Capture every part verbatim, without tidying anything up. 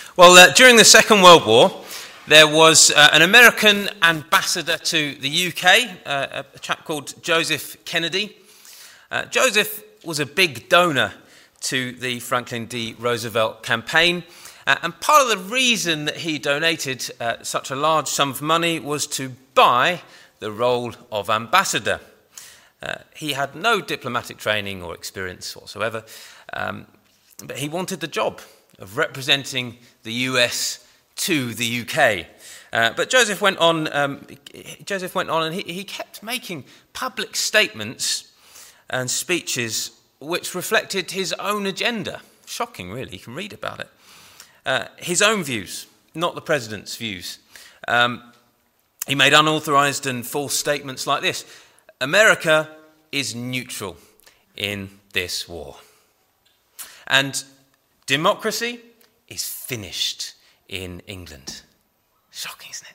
Well, uh, during the Second World War, there was uh, an American ambassador to the U K, uh, a chap called Joseph Kennedy. Uh, Joseph was a big donor to the Franklin D. Roosevelt campaign, uh, and part of the reason that he donated uh, such a large sum of money was to buy the role of ambassador. Uh, he had no diplomatic training or experience whatsoever, um, but he wanted the job of representing the U S to the U K. Uh, but Joseph went on. Um, Joseph went on, and he, he kept making public statements and speeches which reflected his own agenda. Shocking, really. You can read about it. Uh, his own views, not the president's views. Um, he made unauthorized and false statements like this: America is neutral in this war, and democracy is finished in England. Shocking, isn't it?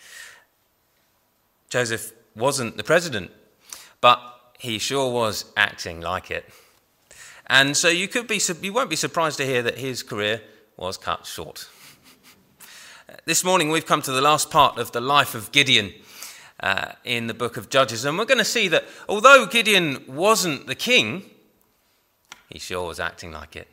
Joseph wasn't the president, but he sure was acting like it. And so you could be, you won't be surprised to hear that his career was cut short. This morning we've come to the last part of the life of Gideon uh, in the book of Judges, and we're going to see that although Gideon wasn't the king, he sure was acting like it.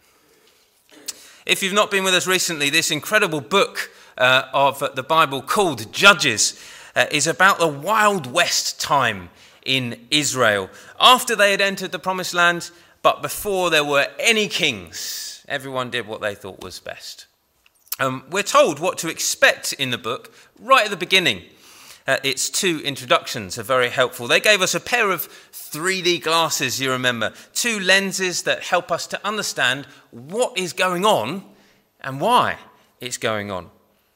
If you've not been with us recently, this incredible book uh, of the Bible called Judges uh, is about the Wild West time in Israel. After they had entered the Promised Land, but before there were any kings, everyone did what they thought was best. Um, we're told what to expect in the book right at the beginning. Uh, its two introductions are very helpful. They gave us a pair of three D glasses, you remember, two lenses that help us to understand what is going on and why it's going on.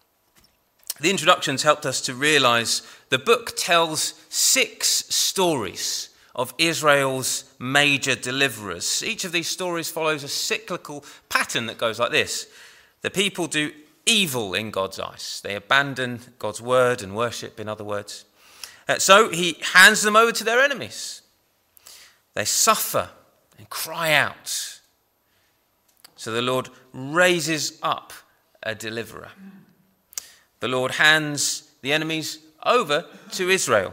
The introductions helped us to realize the book tells six stories of Israel's major deliverers. Each of these stories follows a cyclical pattern that goes like this. The people do evil in God's eyes. They abandon God's word and worship, in other words. Uh, so he hands them over to their enemies. They suffer and cry out. So the Lord raises up a deliverer. The Lord hands the enemies over to Israel.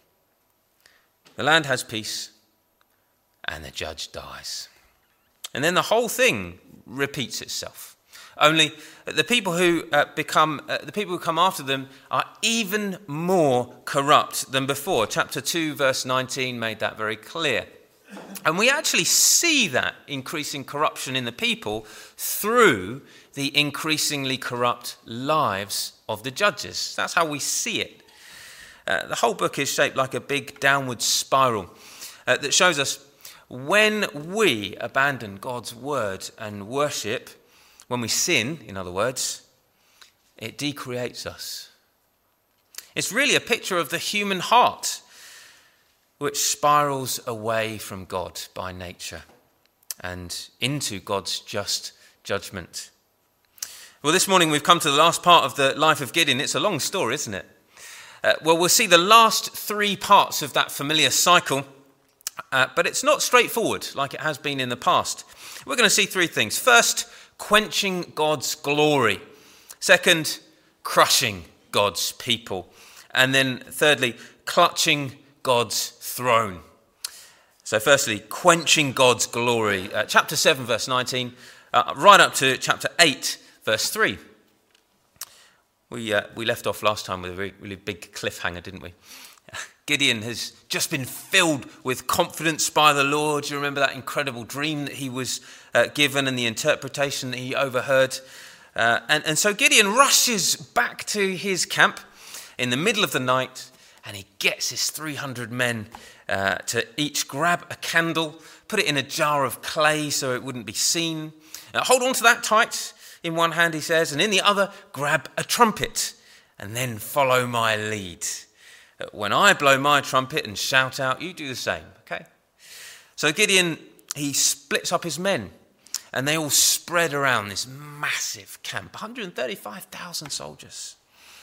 The land has peace, and the judge dies. And then the whole thing repeats itself. Only the people who uh, become uh, the people who come after them are even more corrupt than before. Chapter two, verse nineteen made that very clear. And we actually see that increasing corruption in the people through the increasingly corrupt lives of the judges. That's how we see it. Uh, the whole book is shaped like a big downward spiral uh, that shows us when we abandon God's word and worship, when we sin, in other words, it decreates us. It's really a picture of the human heart, which spirals away from God by nature and into God's just judgment. Well, this morning we've come to the last part of the life of Gideon. It's a long story, isn't it? Uh, well, we'll see the last three parts of that familiar cycle, uh, but it's not straightforward like it has been in the past. We're going to see three things. First, quenching God's glory. Second, crushing God's people. And then thirdly, clutching God's throne. So firstly, quenching God's glory. Uh, chapter seven, verse nineteen, uh, right up to chapter eight, verse three. We uh, we left off last time with a really, really big cliffhanger, didn't we? Gideon has just been filled with confidence by the Lord. You remember that incredible dream that he was uh, given and the interpretation that he overheard. Uh, and, and so Gideon rushes back to his camp in the middle of the night, and he gets his three hundred men uh, to each grab a candle, put it in a jar of clay so it wouldn't be seen. Uh, hold on to that tight in one hand, he says, and in the other, grab a trumpet, and then follow my lead. When I blow my trumpet and shout out, you do the same, okay? So Gideon, he splits up his men, and they all spread around this massive camp, one hundred thirty-five thousand soldiers.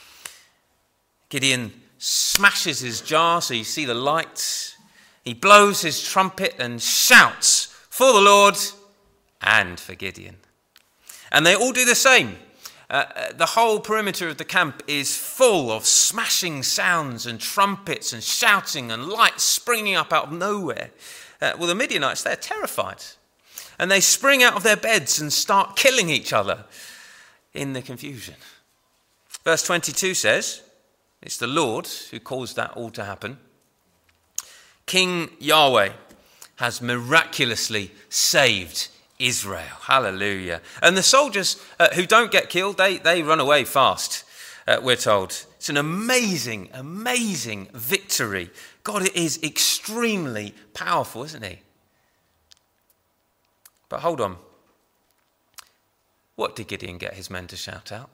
Gideon smashes his jar so you see the lights. He blows his trumpet and shouts for the Lord and for Gideon. And they all do the same. Uh, the whole perimeter of the camp is full of smashing sounds and trumpets and shouting and lights springing up out of nowhere. Uh, well, the Midianites, they're terrified. And they spring out of their beds and start killing each other in the confusion. Verse twenty-two says, it's the Lord who caused that all to happen. King Yahweh has miraculously saved Israel. Hallelujah. And the soldiers uh, who don't get killed, they, they run away fast, uh, we're told. It's an amazing, amazing victory. God is extremely powerful, isn't he? But hold on. What did Gideon get his men to shout out?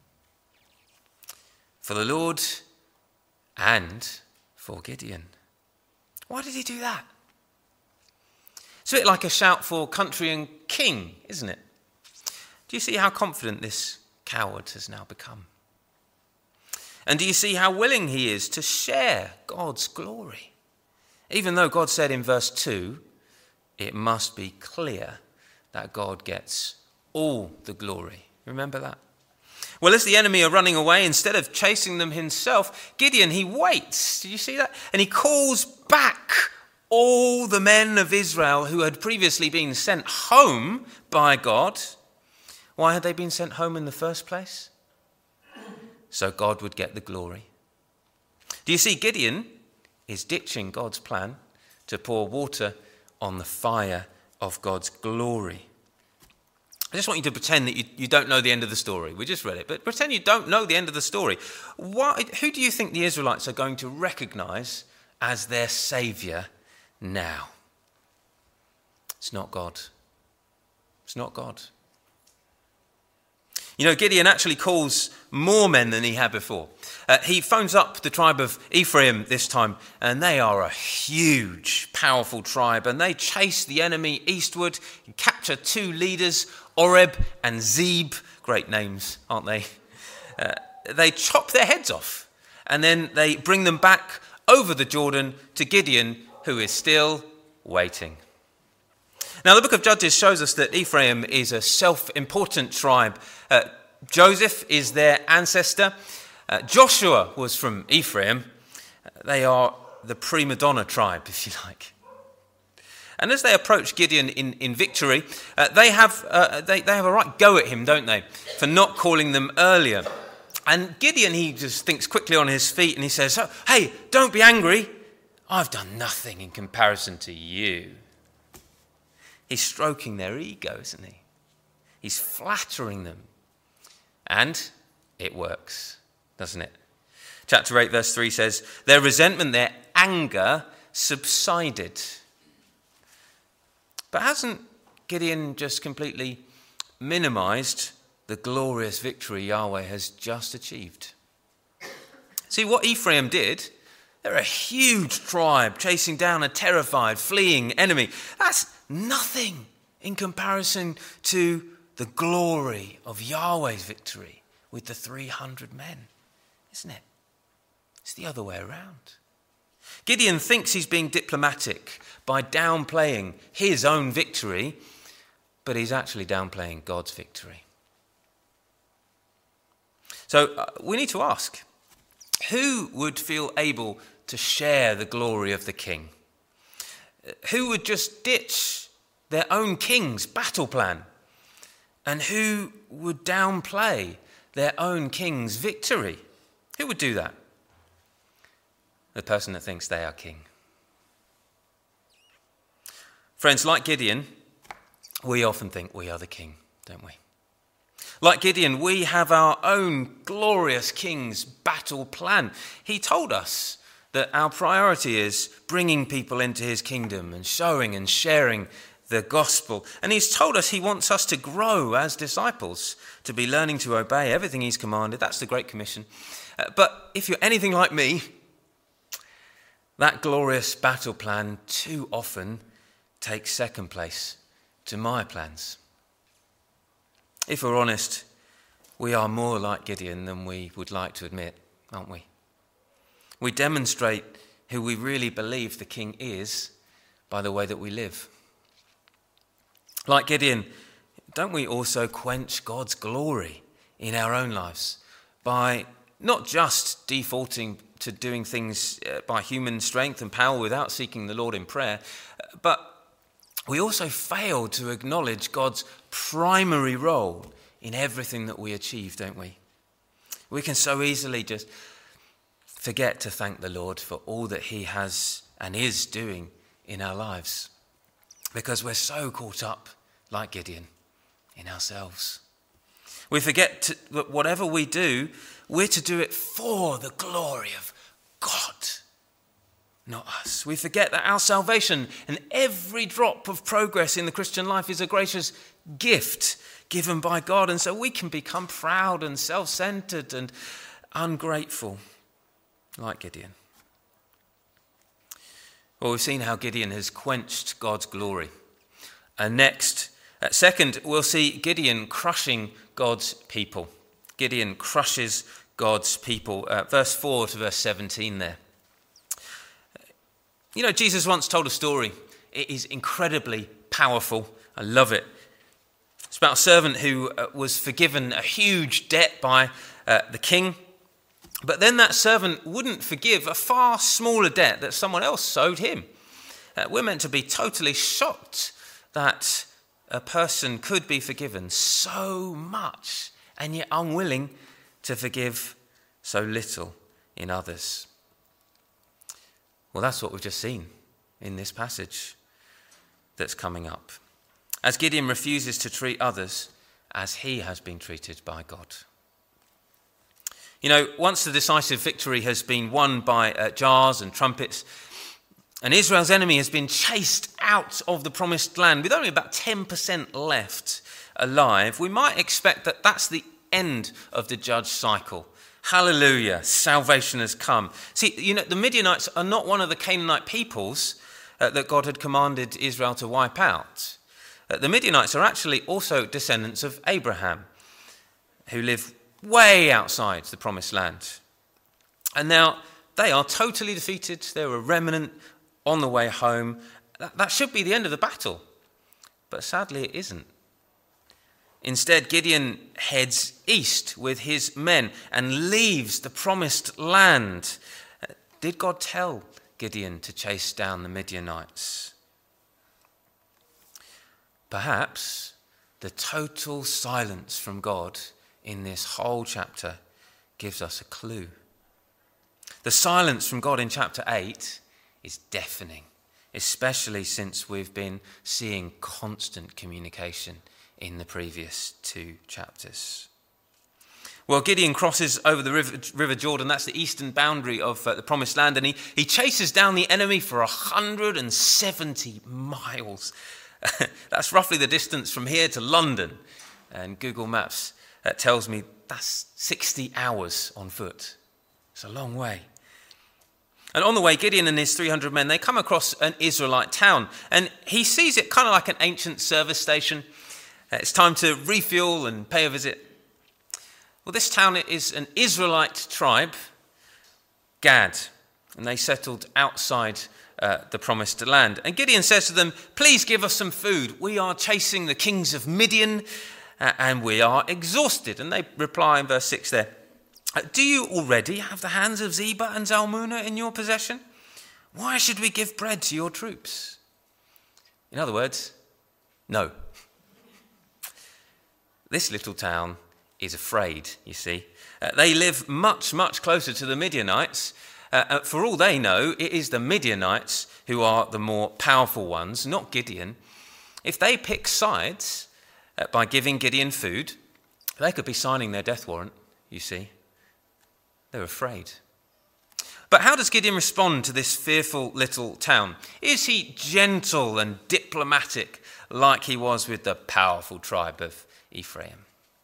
For the Lord and for Gideon. Why did he do that? It's a bit like a shout for country and king, isn't it? Do you see how confident this coward has now become? And do you see how willing he is to share God's glory? Even though God said in verse two, it must be clear that God gets all the glory. Remember that? Well, as the enemy are running away, instead of chasing them himself, Gideon, he waits. Did you see that? And he calls back all the men of Israel who had previously been sent home by God. Why had they been sent home in the first place? So God would get the glory. Do you see, Gideon is ditching God's plan to pour water on the fire of God's glory. I just want you to pretend that you, you don't know the end of the story. We just read it, but pretend you don't know the end of the story. Why, who do you think the Israelites are going to recognize as their saviour now? It's not God. It's not God. You know, Gideon actually calls more men than he had before. Uh, he phones up the tribe of Ephraim this time, and they are a huge, powerful tribe, and they chase the enemy eastward, capture two leaders, Oreb and Zeb. Great names, aren't they? Uh, they chop their heads off, and then they bring them back over the Jordan to Gideon, who is still waiting. Now, the book of Judges shows us that Ephraim is a self-important tribe. Uh, Joseph is their ancestor. Uh, Joshua was from Ephraim. Uh, they are the prima donna tribe, if you like. And as they approach Gideon in, in victory, uh, they have uh, they, they have a right go at him, don't they, for not calling them earlier. And Gideon, he just thinks quickly on his feet and he says, oh, hey, don't be angry. I've done nothing in comparison to you. He's stroking their ego, isn't he? He's flattering them. And it works, doesn't it? Chapter eight, verse three says, their resentment, their anger subsided. But hasn't Gideon just completely minimized the glorious victory Yahweh has just achieved? See, what Ephraim did, they're a huge tribe chasing down a terrified, fleeing enemy. That's nothing in comparison to the glory of Yahweh's victory with the three hundred men, isn't it? It's the other way around. Gideon thinks he's being diplomatic by downplaying his own victory, but he's actually downplaying God's victory. So uh, we need to ask, who would feel able to share the glory of the king? Who would just ditch their own king's battle plan? And who would downplay their own king's victory? Who would do that? The person that thinks they are king. Friends, like Gideon, we often think we are the king, don't we? Like Gideon, we have our own glorious king's battle plan. He told us that our priority is bringing people into his kingdom and showing and sharing the gospel. And he's told us he wants us to grow as disciples, to be learning to obey everything he's commanded. That's the Great Commission. Uh, but if you're anything like me, that glorious battle plan too often takes second place to my plans. If we're honest, we are more like Gideon than we would like to admit, aren't we? We demonstrate who we really believe the king is by the way that we live. Like Gideon, don't we also quench God's glory in our own lives by not just defaulting to doing things by human strength and power without seeking the Lord in prayer, but we also fail to acknowledge God's primary role in everything that we achieve, don't we? We can so easily just forget to thank the Lord for all that he has and is doing in our lives because we're so caught up, like Gideon, in ourselves. We forget to, that whatever we do, we're to do it for the glory of God, not us. We forget that our salvation and every drop of progress in the Christian life is a gracious gift given by God, and so we can become proud and self-centered and ungrateful, like Gideon. Well, we've seen how Gideon has quenched God's glory. And next, uh, second, we'll see Gideon crushing God's people. Gideon crushes God's people. Uh, verse four to verse seventeen there. You know, Jesus once told a story. It is incredibly powerful. I love it. It's about a servant who uh, was forgiven a huge debt by uh, the king. But then that servant wouldn't forgive a far smaller debt that someone else owed him. Uh, we're meant to be totally shocked that a person could be forgiven so much and yet unwilling to forgive so little in others. Well, that's what we've just seen in this passage that's coming up. As Gideon refuses to treat others as he has been treated by God. You know, once the decisive victory has been won by uh, jars and trumpets, and Israel's enemy has been chased out of the promised land with only about ten percent left alive, we might expect that that's the end of the judge cycle. Hallelujah, salvation has come. See, you know, the Midianites are not one of the Canaanite peoples uh, that God had commanded Israel to wipe out. Uh, the Midianites are actually also descendants of Abraham, who live way outside the promised land. And now they are totally defeated. They're a remnant on the way home. That, that should be the end of the battle. But sadly it isn't. Instead, Gideon heads east with his men and leaves the promised land. Did God tell Gideon to chase down the Midianites? Perhaps the total silence from God in this whole chapter gives us a clue. The silence from God in chapter eight is deafening, especially since we've been seeing constant communication in the previous two chapters. Well, Gideon crosses over the river, river Jordan. That's the eastern boundary of uh, the promised land. And he, he chases down the enemy for one hundred seventy miles. That's roughly the distance from here to London. And Google Maps uh, tells me that's sixty hours on foot. It's a long way. And on the way, Gideon and his three hundred men, they come across an Israelite town. And he sees it kind of like an ancient service station. Uh, it's time to refuel and pay a visit. Well, this town is an Israelite tribe, Gad, and they settled outside uh, the promised land. And Gideon says to them, please give us some food. We are chasing the kings of Midian uh, and we are exhausted. And they reply in verse six there, do you already have the hands of Zebah and Zalmunna in your possession? Why should we give bread to your troops? In other words, no. This little town is afraid, you see. Uh, they live much, much closer to the Midianites. Uh, uh, for all they know, it is the Midianites who are the more powerful ones, not Gideon. If they pick sides uh, by giving Gideon food, they could be signing their death warrant, you see. They're afraid. But how does Gideon respond to this fearful little town? Is he gentle and diplomatic like he was with the powerful tribe of Ephraim?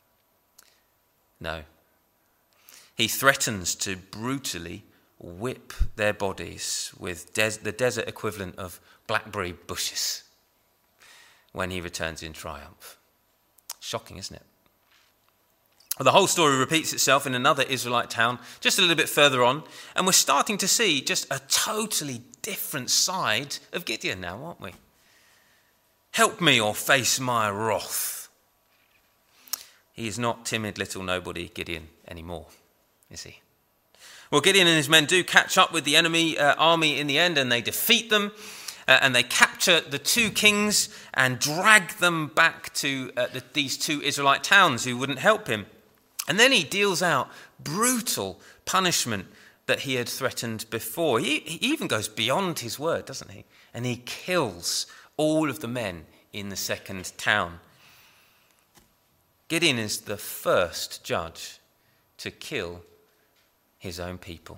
No. He threatens to brutally whip their bodies with des- the desert equivalent of blackberry bushes when he returns in triumph. Shocking, isn't it? Well, the whole story repeats itself in another Israelite town just a little bit further on, and we're starting to see just a totally different side of Gideon now, aren't we? Help me or face my wrath. He is not timid little nobody Gideon anymore, is he? Well, Gideon and his men do catch up with the enemy uh, army in the end, and they defeat them, uh, and they capture the two kings and drag them back to uh, the, these two Israelite towns who wouldn't help him. And then he deals out brutal punishment that he had threatened before. He, he even goes beyond his word, doesn't he? And he kills all of the men in the second town. Gideon is the first judge to kill his own people.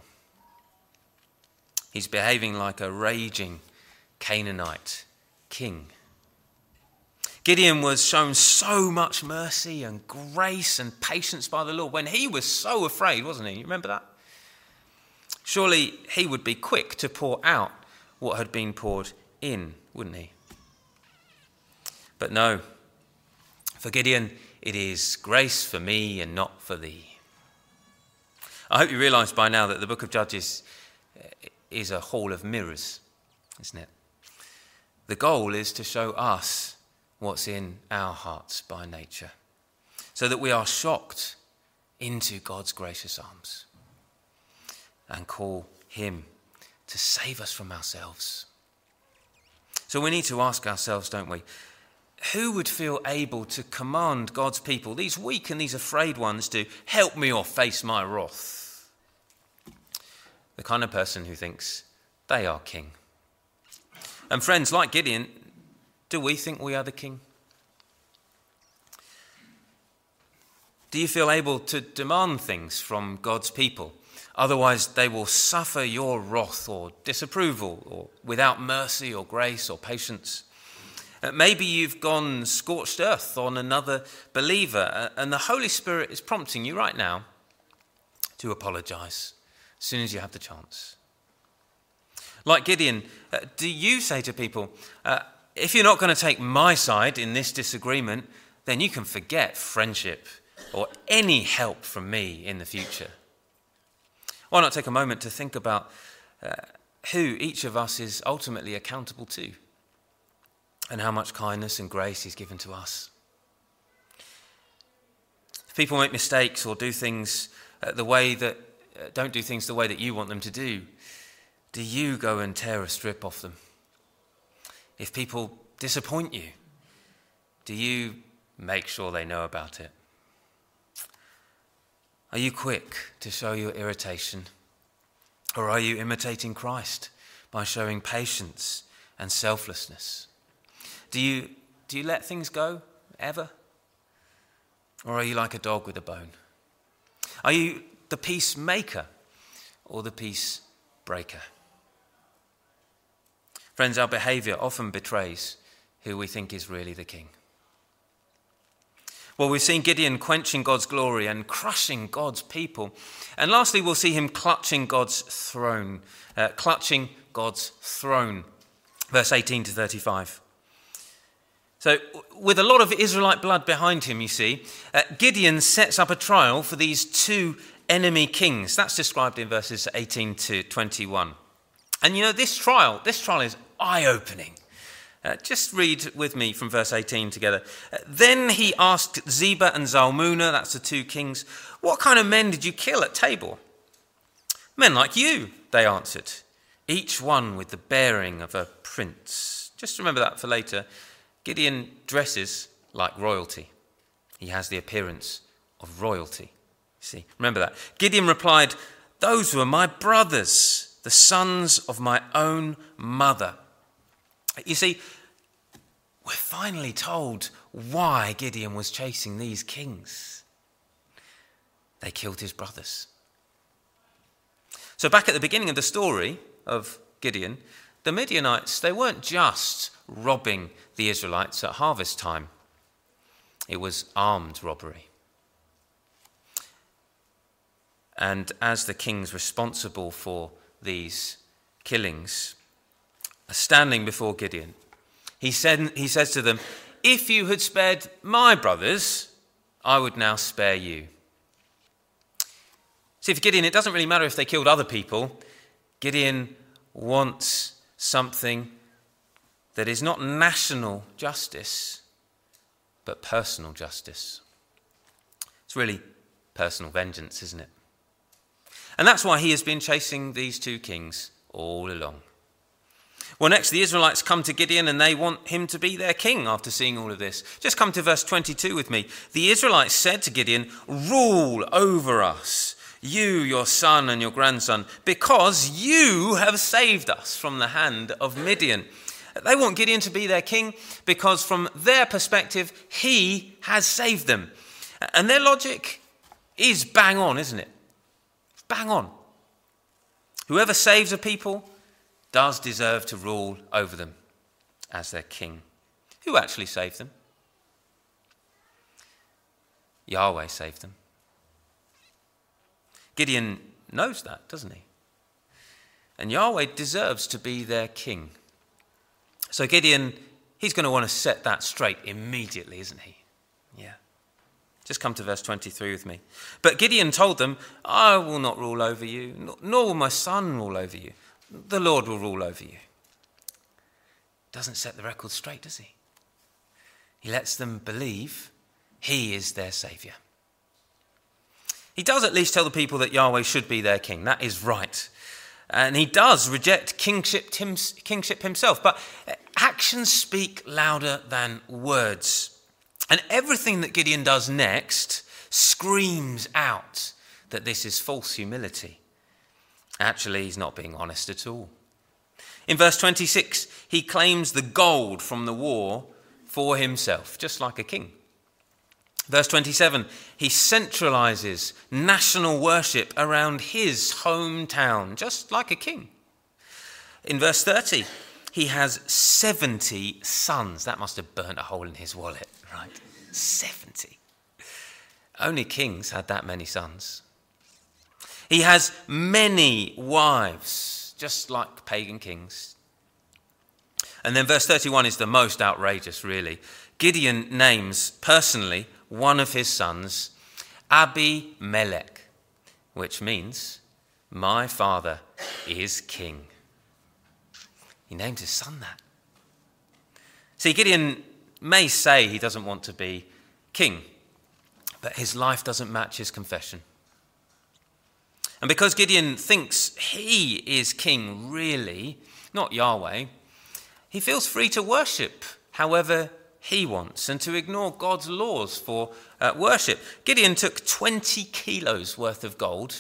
He's behaving like a raging Canaanite king. Gideon was shown so much mercy and grace and patience by the Lord when he was so afraid, wasn't he? You remember that? Surely he would be quick to pour out what had been poured in, wouldn't he? But no, for Gideon, it is grace for me and not for thee. I hope you realise by now that the book of Judges is a hall of mirrors, isn't it? The goal is to show us what's in our hearts by nature, so that we are shocked into God's gracious arms and call him to save us from ourselves. So we need to ask ourselves, don't we, who would feel able to command God's people, these weak and these afraid ones, to help me or face my wrath? The kind of person who thinks they are king. And friends, like Gideon, do we think we are the king? Do you feel able to demand things from God's people? Otherwise, they will suffer your wrath or disapproval, or without mercy or grace or patience. Uh, maybe you've gone scorched earth on another believer, uh, and the Holy Spirit is prompting you right now to apologise as soon as you have the chance. Like Gideon, uh, do you say to people, uh, if you're not going to take my side in this disagreement, then you can forget friendship or any help from me in the future? Why not take a moment to think about uh, who each of us is ultimately accountable to and how much kindness and grace is given to us? If people make mistakes or do things uh, the way that uh, don't do things the way that you want them to do, do you go and tear a strip off them? If people disappoint you, do you make sure they know about it? Are you quick to show your irritation? Or are you imitating Christ by showing patience and selflessness? Do you, do you let things go, ever? Or are you like a dog with a bone? Are you the peacemaker or the peace breaker? Friends, our behaviour often betrays who we think is really the king. Well, we've seen Gideon quenching God's glory and crushing God's people. And lastly, we'll see him clutching God's throne. Uh, clutching God's throne. Verse eighteen to thirty-five. So, with a lot of Israelite blood behind him, you see, uh, Gideon sets up a trial for these two enemy kings. That's described in verses eighteen to twenty-one. And you know, this trial, this trial is eye-opening. Uh, just read with me from verse eighteen together. Uh, then he asked Zebah and Zalmunna, that's the two kings, what kind of men did you kill at Tabor? Men like you, they answered, each one with the bearing of a prince. Just remember that for later. Gideon dresses like royalty. He has the appearance of royalty. See, remember that. Gideon replied, those were my brothers, the sons of my own mother. You see, we're finally told why Gideon was chasing these kings. They killed his brothers. So back at the beginning of the story of Gideon, the Midianites, they weren't just robbing the Israelites at harvest time. It was armed robbery. And as the kings responsible for these killings are standing before Gideon, he said, he says to them, if you had spared my brothers, I would now spare you. See, for Gideon, it doesn't really matter if they killed other people. Gideon wants something that is not national justice, but personal justice. It's really personal vengeance, isn't it? And that's why he has been chasing these two kings all along. Well, next the Israelites come to Gideon and they want him to be their king after seeing all of this. Just come to verse twenty-two with me. The Israelites said to Gideon, "Rule over us, you, your son and your grandson, because you have saved us from the hand of Midian." They want Gideon to be their king because from their perspective, he has saved them. And their logic is bang on, isn't it? Bang on. Whoever saves a people does deserve to rule over them as their king. Who actually saved them? Yahweh saved them. Gideon knows that, doesn't he? And Yahweh deserves to be their king. So Gideon, he's going to want to set that straight immediately, isn't he? Yeah. Just come to verse twenty-three with me. But Gideon told them, "I will not rule over you, nor will my son rule over you. The Lord will rule over you." Doesn't set the record straight, does he? He lets them believe he is their saviour. He does at least tell the people that Yahweh should be their king. That is right. And he does reject kingship, kingship himself. But actions speak louder than words. And everything that Gideon does next screams out that this is false humility. Actually, he's not being honest at all. In verse twenty-six, he claims the gold from the war for himself, just like a king. Verse twenty-seven, he centralizes national worship around his hometown, just like a king. In verse thirty, he has seventy sons. That must have burnt a hole in his wallet, right? seventy. Only kings had that many sons. He has many wives, just like pagan kings. And then verse thirty-one is the most outrageous, really. Gideon names personally one of his sons Abimelech, which means, "My father is king." He names his son that. See, Gideon may say he doesn't want to be king, but his life doesn't match his confession. And because Gideon thinks he is king, really, not Yahweh, he feels free to worship however he wants and to ignore God's laws for uh, worship. Gideon took twenty kilos worth of gold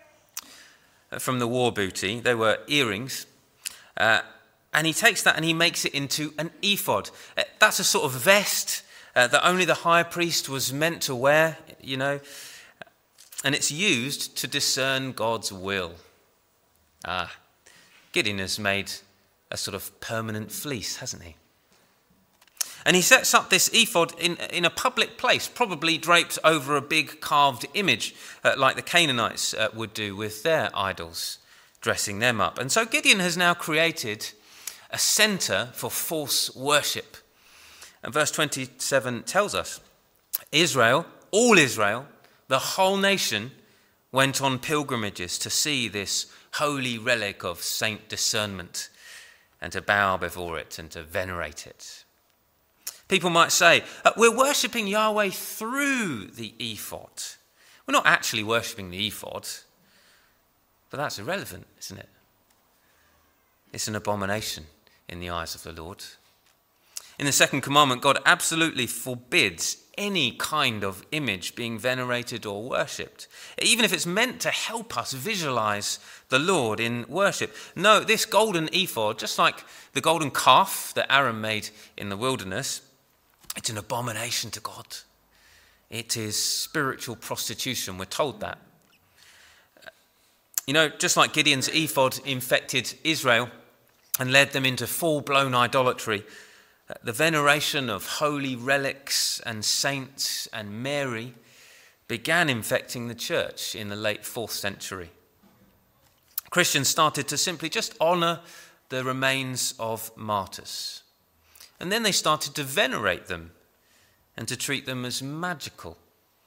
from the war booty. They were earrings. Uh, and he takes that and he makes it into an ephod. Uh, that's a sort of vest uh, that only the high priest was meant to wear, you know. And it's used to discern God's will. Ah, Gideon has made a sort of permanent fleece, hasn't he? And he sets up this ephod in, in a public place, probably draped over a big carved image, uh, like the Canaanites uh, would do with their idols, dressing them up. And so Gideon has now created a centre for false worship. And verse twenty-seven tells us, Israel, all Israel, the whole nation went on pilgrimages to see this holy relic of saint discernment and to bow before it and to venerate it. People might say, we're worshipping Yahweh through the ephod. We're not actually worshipping the ephod, but that's irrelevant, isn't it? It's an abomination in the eyes of the Lord. In the second commandment, God absolutely forbids any kind of image being venerated or worshipped, even if it's meant to help us visualize the Lord in worship. No, this golden ephod, just like the golden calf that Aaron made in the wilderness, it's an abomination to God. It is spiritual prostitution, we're told that. You know, just like Gideon's ephod infected Israel and led them into full-blown idolatry, the veneration of holy relics and saints and Mary began infecting the church in the late fourth century. Christians started to simply just honour the remains of martyrs. And then they started to venerate them and to treat them as magical.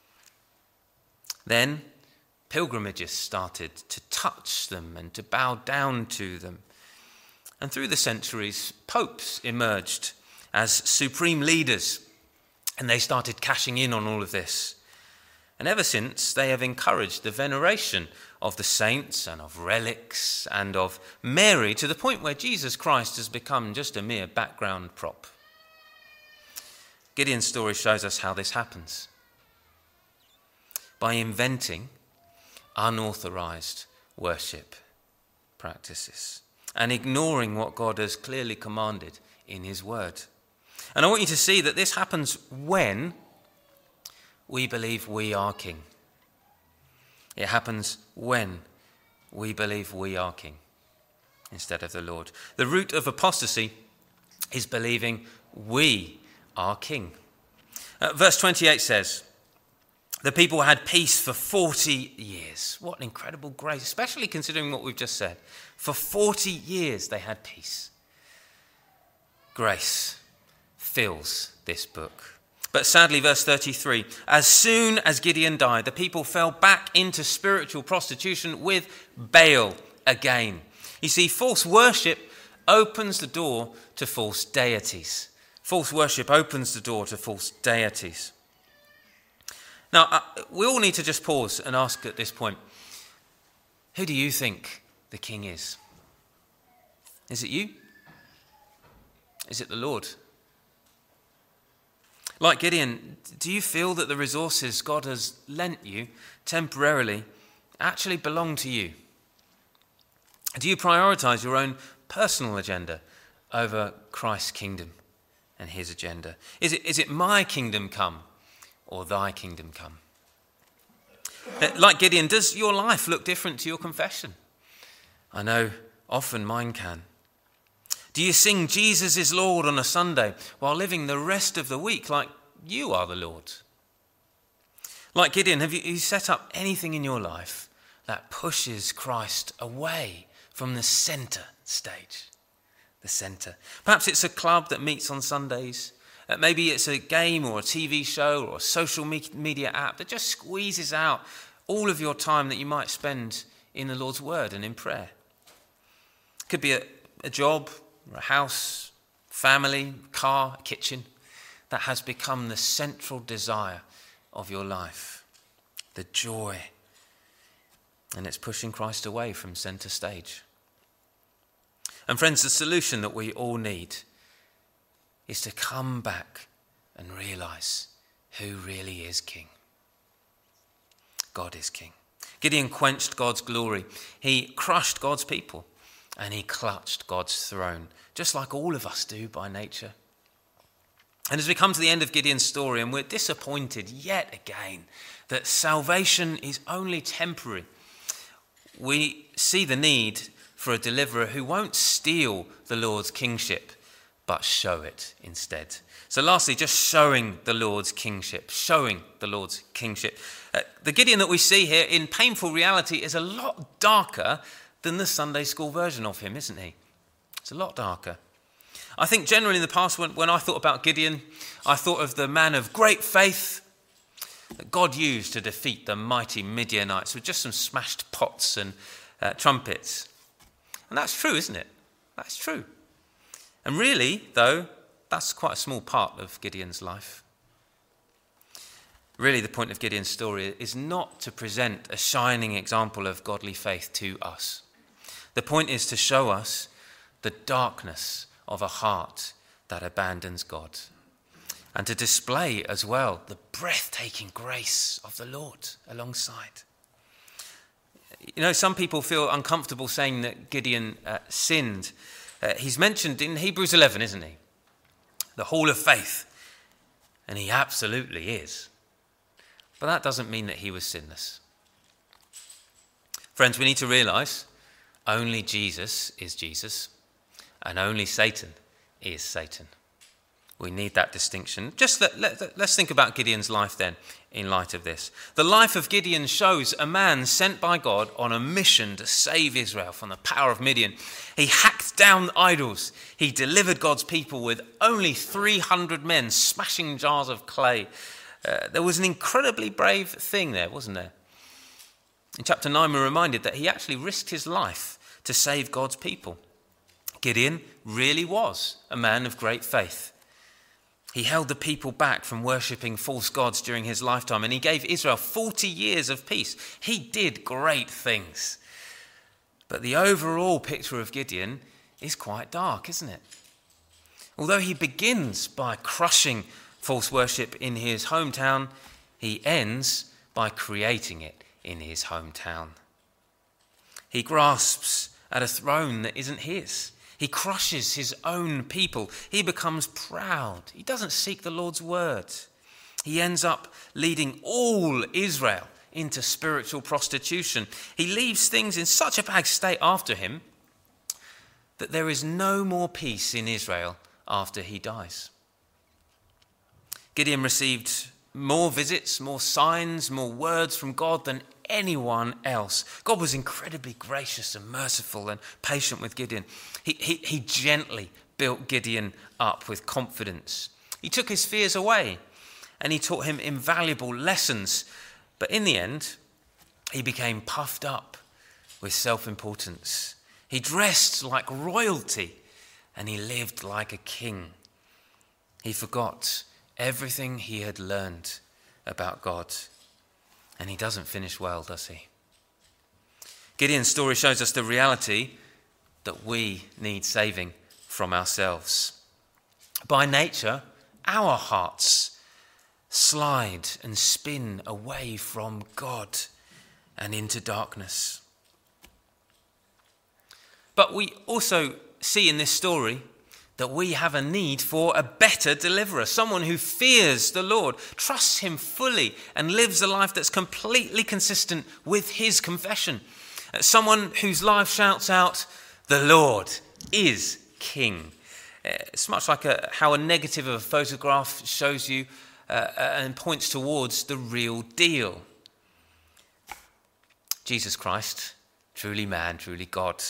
Then pilgrimages started to touch them and to bow down to them. And through the centuries, popes emerged as supreme leaders, and they started cashing in on all of this. And ever since, they have encouraged the veneration of the saints and of relics and of Mary to the point where Jesus Christ has become just a mere background prop. Gideon's story shows us how this happens. By inventing unauthorized worship practices and ignoring what God has clearly commanded in his word. And I want you to see that this happens when we believe we are king. It happens when we believe we are king instead of the Lord. The root of apostasy is believing we are king. Uh, verse twenty-eight says, the people had peace for forty years. What an incredible grace, especially considering what we've just said. For forty years they had peace. Grace fills this book. But sadly, verse thirty-three, as soon as Gideon died, the people fell back into spiritual prostitution with Baal again. You see, false worship opens the door to false deities. False worship opens the door to false deities. Now, uh, we all need to just pause and ask at this point, who do you think the king is? Is it you? Is it the Lord? Like Gideon, do you feel that the resources God has lent you temporarily actually belong to you? Do you prioritize your own personal agenda over Christ's kingdom and his agenda? Is it, is it my kingdom come or thy kingdom come? Like Gideon, does your life look different to your confession? I know often mine can. Do you sing Jesus is Lord on a Sunday while living the rest of the week like you are the Lord? Like Gideon, have you, you set up anything in your life that pushes Christ away from the centre stage? The centre. Perhaps it's a club that meets on Sundays. Uh, maybe it's a game or a T V show or a social me- media app that just squeezes out all of your time that you might spend in the Lord's word and in prayer. It could be a, a job, or a house, family, car, kitchen that has become the central desire of your life, the joy, and it's pushing Christ away from centre stage. And friends, the solution that we all need is to come back and realise who really is king. God is king. Gideon quenched God's glory. He crushed God's people. And he clutched God's throne, just like all of us do by nature. And as we come to the end of Gideon's story, and we're disappointed yet again that salvation is only temporary, we see the need for a deliverer who won't steal the Lord's kingship, but show it instead. So lastly, just showing the Lord's kingship, showing the Lord's kingship. Uh, the Gideon that we see here in painful reality is a lot darker than the Sunday school version of him, isn't he? It's a lot darker. I think generally in the past, when, when I thought about Gideon, I thought of the man of great faith that God used to defeat the mighty Midianites with just some smashed pots and uh, trumpets. And that's true, isn't it? That's true. And really, though, that's quite a small part of Gideon's life. Really, the point of Gideon's story is not to present a shining example of godly faith to us. The point is to show us the darkness of a heart that abandons God, and to display as well the breathtaking grace of the Lord alongside. You know, some people feel uncomfortable saying that Gideon uh, sinned. Uh, he's mentioned in Hebrews eleven, isn't he? The hall of faith. And he absolutely is. But that doesn't mean that he was sinless. Friends, we need to realise only Jesus is Jesus, and only Satan is Satan. We need that distinction. Just let, let, let's think about Gideon's life then, in light of this. The life of Gideon shows a man sent by God on a mission to save Israel from the power of Midian. He hacked down idols. He delivered God's people with only three hundred men smashing jars of clay. Uh, there was an incredibly brave thing there, wasn't there? In chapter nine, we're reminded that he actually risked his life to save God's people. Gideon really was a man of great faith. He held the people back from worshipping false gods during his lifetime, and he gave Israel forty years of peace. He did great things. But the overall picture of Gideon is quite dark, isn't it? Although he begins by crushing false worship in his hometown, he ends by creating it in his hometown. He grasps at a throne that isn't his. He crushes his own people. He becomes proud. He doesn't seek the Lord's word. He ends up leading all Israel into spiritual prostitution. He leaves things in such a bad state after him that there is no more peace in Israel after he dies. Gideon received more visits, more signs, more words from God than anyone else. God was incredibly gracious and merciful and patient with Gideon. He, he, he gently built Gideon up with confidence. He took his fears away and he taught him invaluable lessons. But in the end, he became puffed up with self-importance. He dressed like royalty and he lived like a king. He forgot everything he had learned about God. And he doesn't finish well, does he? Gideon's story shows us the reality that we need saving from ourselves. By nature, our hearts slide and spin away from God and into darkness. But we also see in this story that we have a need for a better deliverer, someone who fears the Lord, trusts him fully, and lives a life that's completely consistent with his confession. Someone whose life shouts out, "The Lord is King." It's much like a, how a negative of a photograph shows you uh, and points towards the real deal. Jesus Christ, truly man, truly God,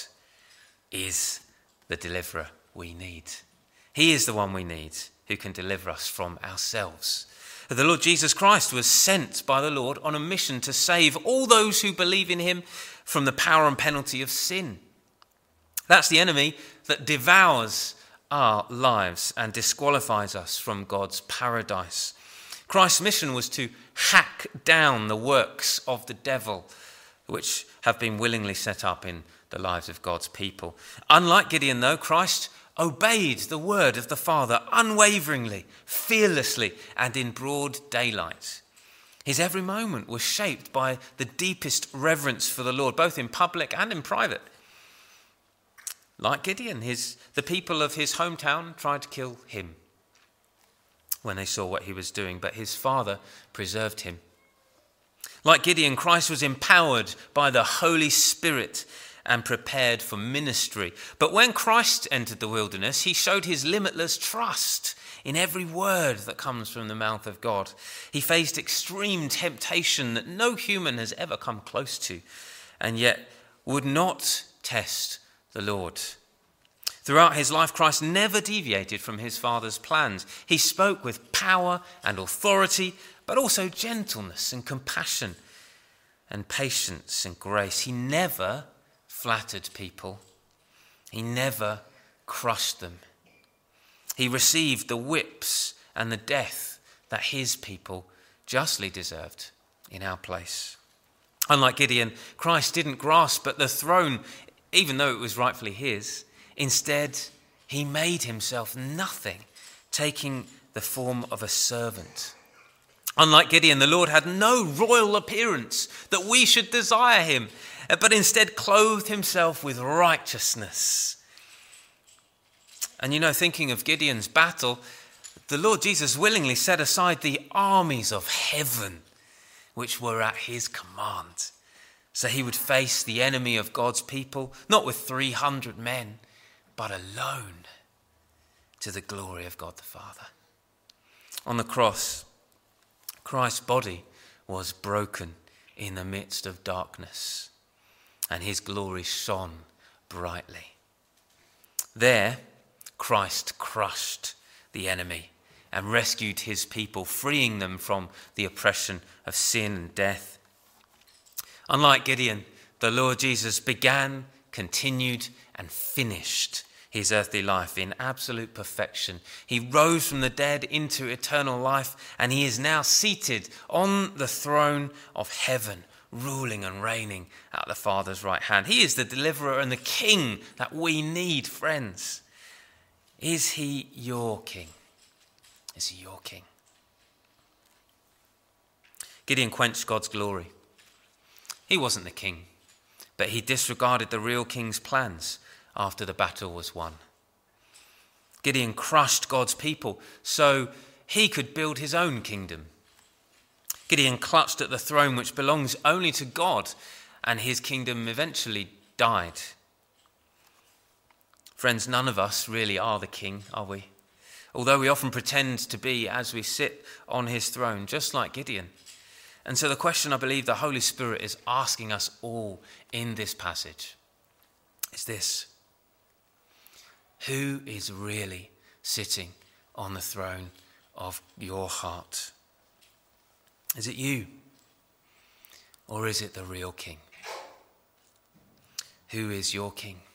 is the deliverer we need. He is the one we need who can deliver us from ourselves. The Lord Jesus Christ was sent by the Lord on a mission to save all those who believe in him from the power and penalty of sin. That's the enemy that devours our lives and disqualifies us from God's paradise. Christ's mission was to hack down the works of the devil, which have been willingly set up in the lives of God's people. Unlike Gideon, though, Christ obeyed the word of the Father unwaveringly, fearlessly, and in broad daylight. His every moment was shaped by the deepest reverence for the Lord, both in public and in private. Like Gideon, his, the people of his hometown tried to kill him when they saw what he was doing, but his Father preserved him. Like Gideon, Christ was empowered by the Holy Spirit and prepared for ministry. But when Christ entered the wilderness, he showed his limitless trust in every word that comes from the mouth of God. He faced extreme temptation that no human has ever come close to, and yet would not test the Lord. Throughout his life, Christ never deviated from his Father's plans. He spoke with power and authority, but also gentleness and compassion and patience and grace. He never flattered people. He never crushed them. He received the whips and the death that his people justly deserved in our place. Unlike Gideon, Christ didn't grasp at the throne, even though it was rightfully his. Instead, he made himself nothing, taking the form of a servant. Unlike Gideon, the Lord had no royal appearance that we should desire him, but instead clothed himself with righteousness. And you know, thinking of Gideon's battle, the Lord Jesus willingly set aside the armies of heaven, which were at his command. So he would face the enemy of God's people, not with three hundred men, but alone, to the glory of God the Father. On the cross, Christ's body was broken in the midst of darkness, and his glory shone brightly. There, Christ crushed the enemy and rescued his people, freeing them from the oppression of sin and death. Unlike Gideon, the Lord Jesus began, continued, and finished his earthly life in absolute perfection. He rose from the dead into eternal life, and he is now seated on the throne of heaven, ruling and reigning at the Father's right hand. He is the deliverer and the king that we need, friends. Is he your king? Is he your king? Gideon quenched God's glory. He wasn't the king, but he disregarded the real king's plans after the battle was won. Gideon crushed God's people so he could build his own kingdom. Gideon clutched at the throne which belongs only to God, and his kingdom eventually died. Friends, none of us really are the king, are we? Although we often pretend to be as we sit on his throne, just like Gideon. And so the question I believe the Holy Spirit is asking us all in this passage is this: who is really sitting on the throne of your heart? Is it you? Or is it the real king? Who is your king?